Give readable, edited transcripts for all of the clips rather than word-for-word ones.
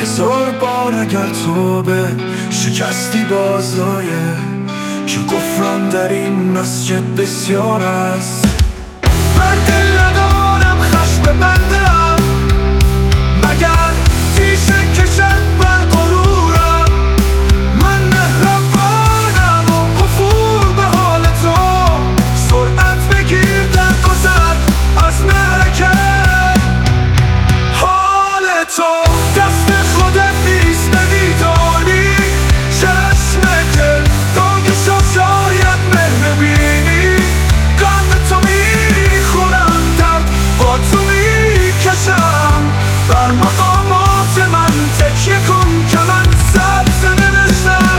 هزار بار اگر تو به شکستی بازایه که گفران در این مسجد بسیار است. من دل ندارم خشم ببندم مگر تیشه کشد بر غرورم. من مهربانم و غفور به حال تو، سرعت بگیر در گذر از مهرکت حال تو. دست خودت نیست نمیدانی چشم دل داگشا شاید مهر بینی. غم تو میخورم درد با تو میکشم، بر مقامات من تکیه کن که من سبز نوشتم.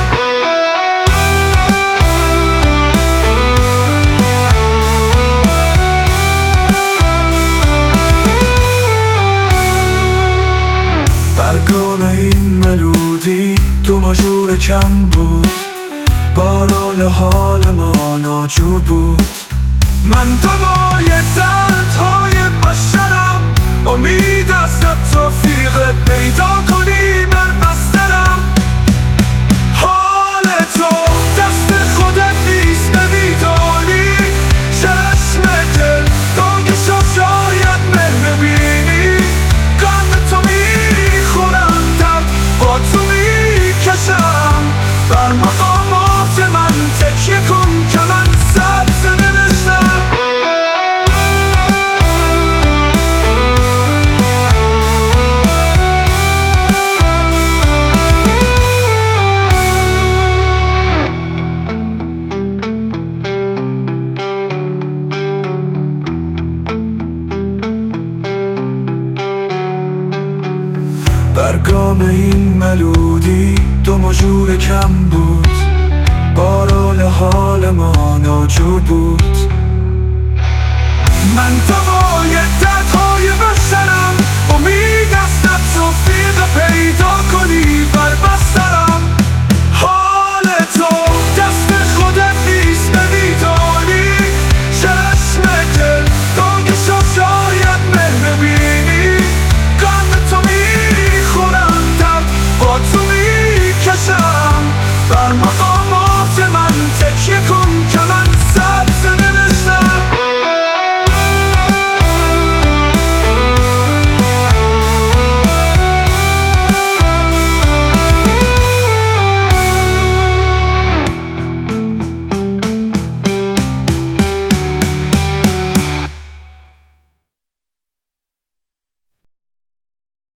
برگام این ملودی دو ماژور کم بود، بارال حال ما ناجور بود. من دوای دردهای بشرم، امید است توفیق پیدا کنی من بسترم. حال تو دست خودت نیست نمیدانی چشم دل داگشا شاید مهر بینی. غم تو میخورم درد با تو میکشم، بر مقامات من تکیه کن که من سبز نوشتم. برگام این ملودی دو ماژور کم بود، بارال حال ما ناجور بود. من دوای دردهای بشرم، امید است